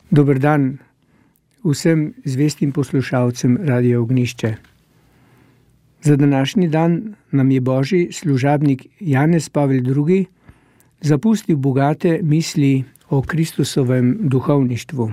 Dober dan vsem zvestim poslušalcem Radia Ognjišče. Za današnji dan nam je Božji služabnik Janez Pavel II. Zapustil bogate misli o Kristusovem duhovništvu.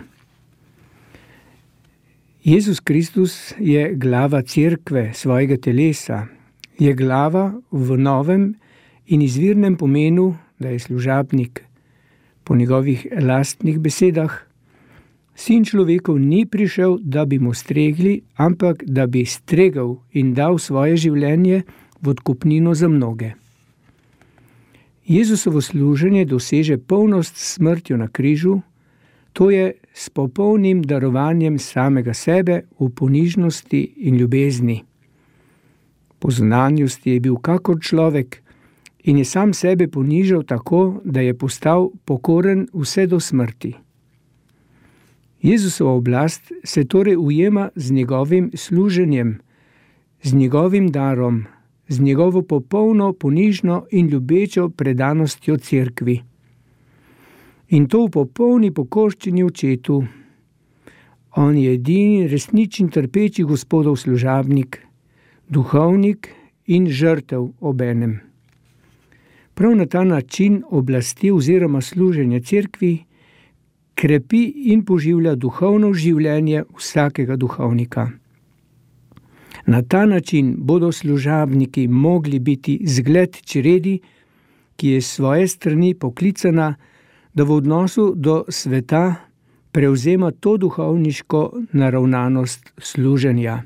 Jezus Kristus je glava cerkve, svojega telesa, je glava v novem in izvirnem pomenu, da je služabnik. Po njegovih lastnih besedah, Sin človekov ni prišel, da bi mu stregli, ampak da bi stregel in dal svoje življenje v odkupnino za mnoge. Jezusovo služenje doseže polnost s smrtjo na križu, to je s popolnim darovanjem samega sebe v ponižnosti in ljubezni. Po zunanjosti je bil kakor človek in je sam sebe ponižal tako, da je postal pokoren vse do smrti. Jezusova oblast se torej ujema z njegovim služenjem, z njegovim darom, z njegovo popolno, ponižno in ljubečo predanostjo cerkvi. In to v popolni pokorščini očetu. On je edini resnični trpeči Gospodov služabnik, duhovnik in žrtev obenem. Prav na ta način oblasti oziroma služenja cerkvi krepi in poživlja duhovno življenje vsakega duhovnika. Na ta način bodo služabniki mogli biti zgled čredi, ki je s svoje strani poklicana, da v odnosu do sveta prevzema to duhovniško naravnanost služenja.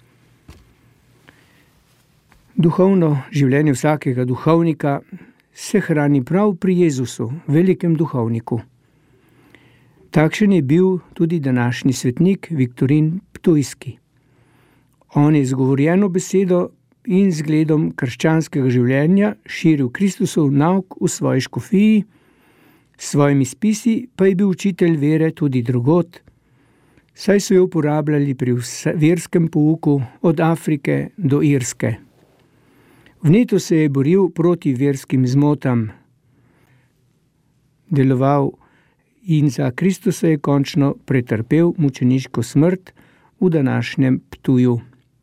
Duhovno življenje vsakega duhovnika se hrani prav pri Jezusu, velikem duhovniku. Takšen je bil tudi današnji svetnik Viktorin Ptujski. On je z govorjeno besedo in zgledom krščanskega življenja širil Kristusov nauk v svoji škofiji, s svojimi spisi pa je bil učitelj vere tudi drugod, saj so jo uporabljali pri verskem pouku od Afrike do Irske. Vneto se je boril proti verskim zmotam, deloval in za Kristusa je končno pretrpel mučeniško smrt v današnjem Ptuju.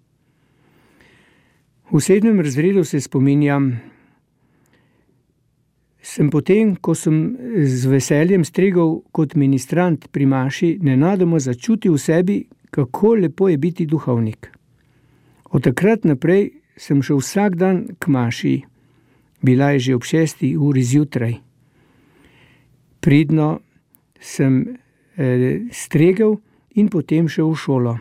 V 7. razredu se spominjam, sem potem, ko sem z veseljem stregel kot ministrant pri maši, nenadoma začutil v sebi, kako lepo je biti duhovnik. Od takrat naprej sem šel vsak dan k maši, bila je že ob 6. uri zjutraj. Pridno sem stregel in potem šel v šolo.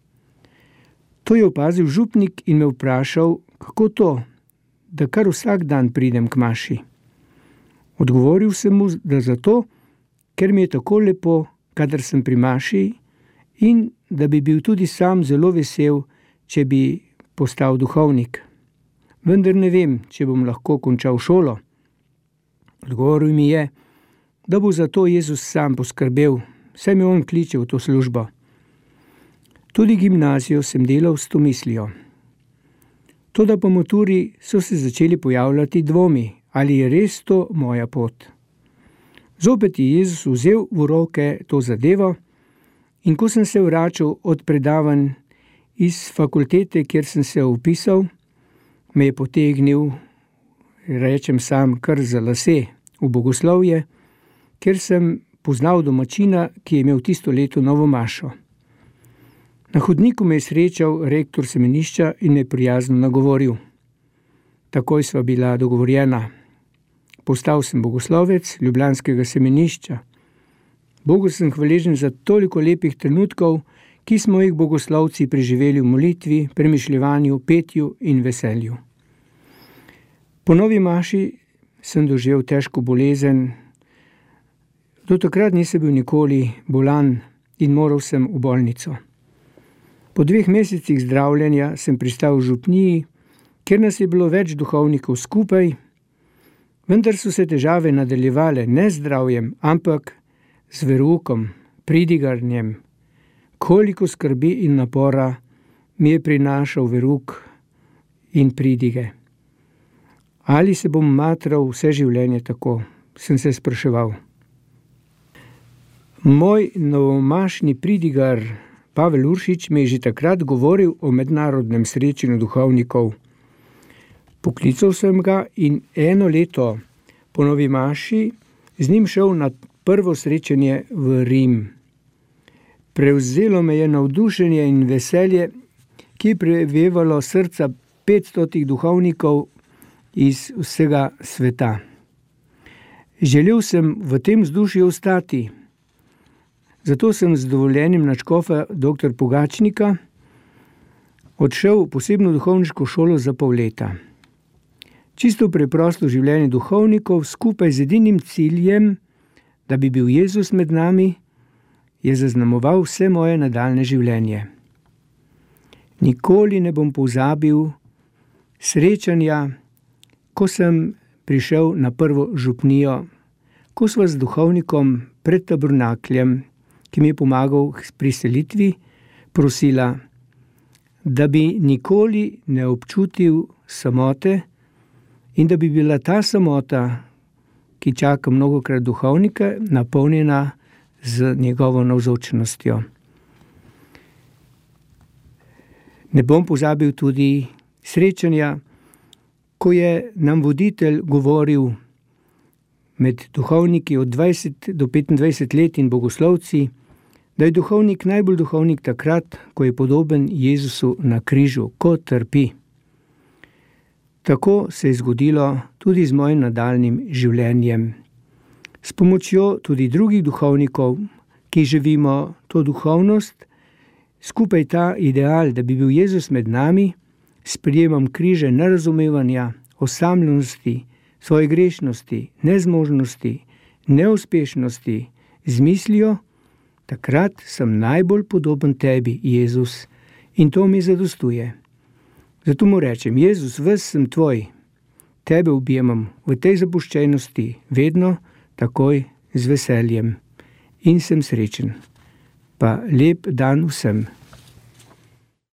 To je opazil župnik in me vprašal, kako to, da kar vsak dan pridem k maši. Odgovoril sem mu, da zato, ker mi je tako lepo, kadar sem pri maši, in da bi bil tudi sam zelo vesel, če bi postal duhovnik. Vendar ne vem, če bom lahko končal šolo. Odgovoril mi je, da bo za to Jezus sam poskrbel, saj me on kliče v to službo. Tudi gimnazijo sem delal s to mislijo. Toda po maturi so se začeli pojavljati dvomi, ali je res to moja pot. Zopet je Jezus vzel v roke to zadevo in ko sem se vračal od predavanj iz fakultete, kjer sem se vpisal, me je potegnil, rečem sam, kar za lase v bogoslovje, ker sem poznal domačina, ki je imel tisto leto novo mašo. Na hodniku me je srečal rektor semenišča in me prijazno nagovoril. Takoj sva bila dogovorjena. Postal sem bogoslovec ljubljanskega semenišča. Bogu sem hvaležen za toliko lepih trenutkov, ki smo jih bogoslovci preživeli v molitvi, premišljevanju, petju in veselju. Po novi maši sem doživel težko bolezen. Do takrat nisem bil nikoli bolan in moral sem v bolnico. Po 2 mesecih zdravljenja sem pristal v župniji, kjer nas je bilo več duhovnikov skupaj, vendar so se težave nadaljevale ne z zdravjem, ampak z veroukom, pridigarnjem. Koliko skrbi in napora mi je prinašal verouk in pridige. Ali se bom matral vse življenje tako, sem se spraševal. Moj novomašni pridigar Pavel Uršič mi je že takrat govoril o mednarodnem srečanju duhovnikov. Poklical sem ga in 1 leto po novi maši z njim šel na prvo srečanje v Rim. Prevzelo me je navdušenje in veselje, ki je prevevalo srca 500 duhovnikov iz vsega sveta. Želel sem v tem vzdušju ostati. Zato sem z dovoljenjem nadškofa dr. Pogačnika odšel v posebno duhovniško šolo za pol leta. Čisto preprosto življenje duhovnikov skupaj z edinim ciljem, da bi bil Jezus med nami, je zaznamoval vse moje nadaljne življenje. Nikoli ne bom pozabil srečanja, ko sem prišel na prvo župnijo, ko sva z duhovnikom pred tabernakljem, ki mi je pomagal pri selitvi, prosila, da bi nikoli ne občutil samote in da bi bila ta samota, ki čaka mnogokrat duhovnika, napolnjena z njegovo navzočnostjo. Ne bom pozabil tudi srečanja, ko je nam voditelj govoril med duhovniki od 20 do 25 let in bogoslovci, da je duhovnik najbolj duhovnik takrat, ko je podoben Jezusu na križu, ko trpi. Tako se je zgodilo tudi z mojim nadaljnjim življenjem. S pomočjo tudi drugih duhovnikov, ki živimo to duhovnost, skupaj ta ideal, da bi bil Jezus med nami, sprejemam križe nerazumevanja, osamljenosti, svoje grešnosti, nezmožnosti, neuspešnosti, z mislijo, takrat sem najbolj podoben tebi, Jezus, in to mi zadostuje. Zato mu rečem, Jezus, ves sem tvoj, tebe objemam v tej zapuščenosti, vedno, takoj, z veseljem in sem srečen. Pa lep dan vsem.